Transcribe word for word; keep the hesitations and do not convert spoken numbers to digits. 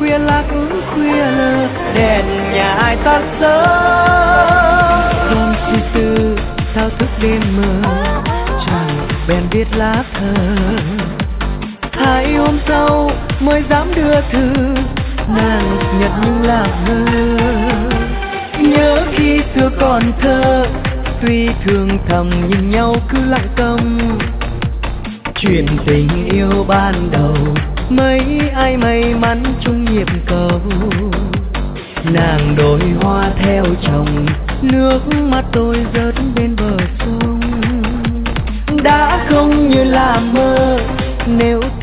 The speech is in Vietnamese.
khuya lạc khuya lơ, đèn nhà ai tắt sớm. Đêm suy tư thao thức đêm mơ, chàng bèn viết lá thơ. Hai hôm sau mới dám đưa thư, nàng nhặt những lạc ngơ. Nhớ khi xưa còn thơ, tuy thương thầm nhìn nhau cứ lặng tâm. Chuyện tình yêu ban đầu, mấy ai may mắn chung nhịp cầu. Nàng đổi hoa theo chồng, nước mắt tôi rớt bên bờ sông. Đã không như là mơ, nếu